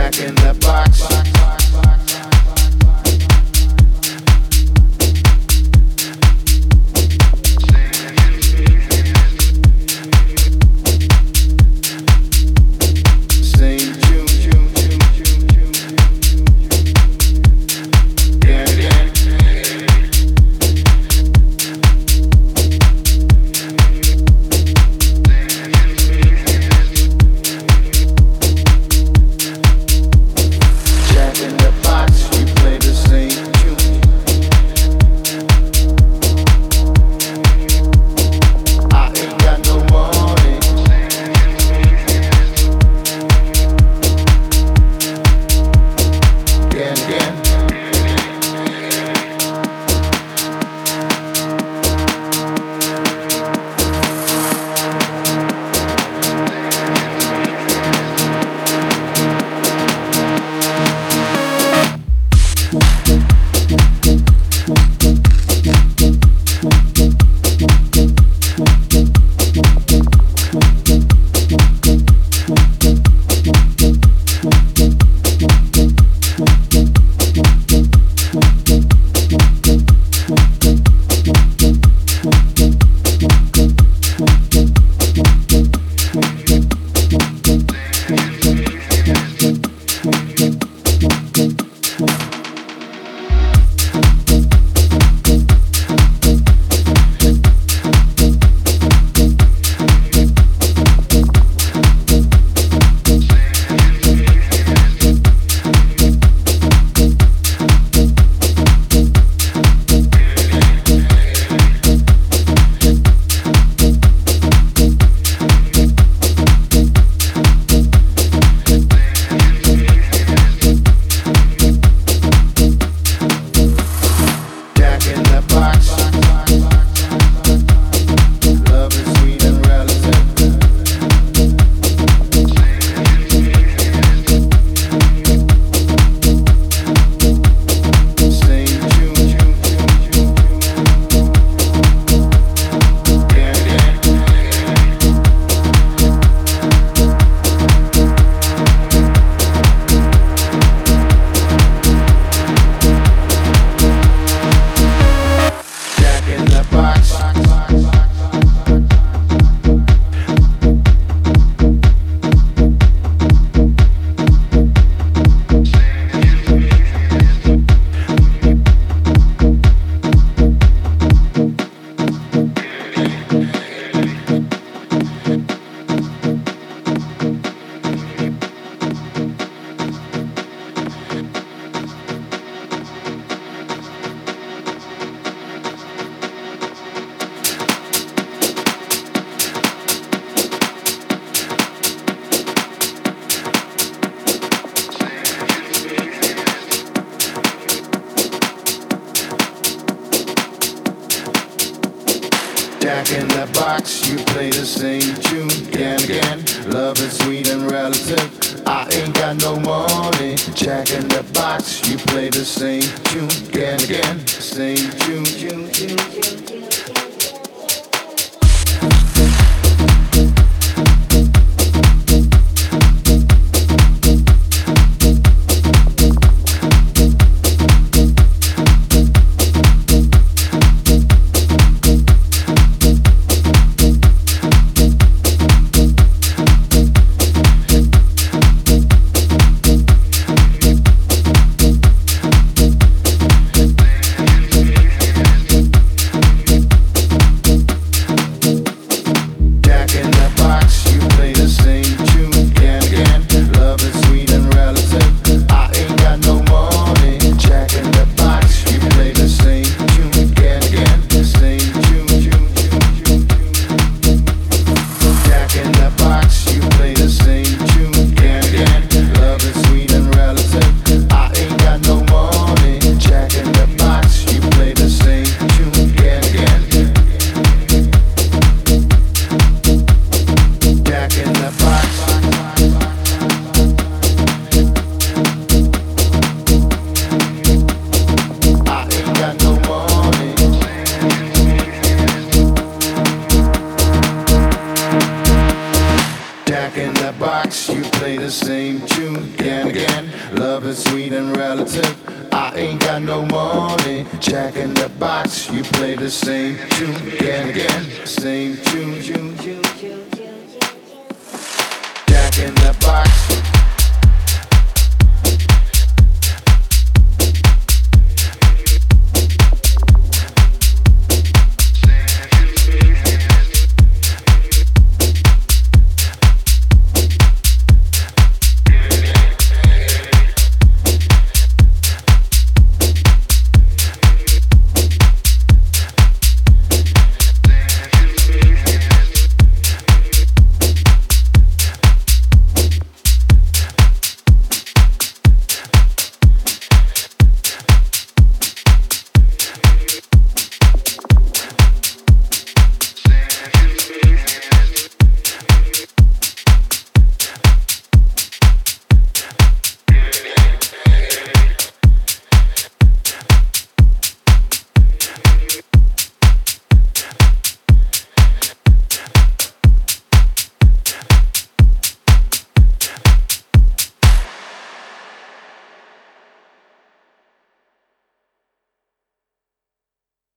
Jack in the Box, you play the same tune again, again. Love is sweet and relative. I ain't got no money. Jack in the Box, you play the same tune again, again. Same tune, tune, tune, tune, tune. play the same tune again, again. Love is sweet and relative. I ain't got no money. Jack in the box, you play the same tune again, again. Same tune. Jack in the box.